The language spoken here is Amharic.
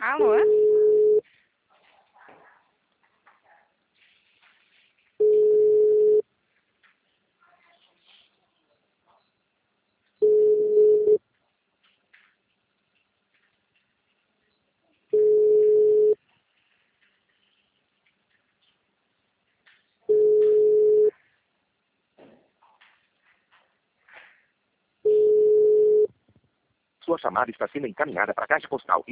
Alô? Sua chamada está sendo encaminhada para a caixa postal.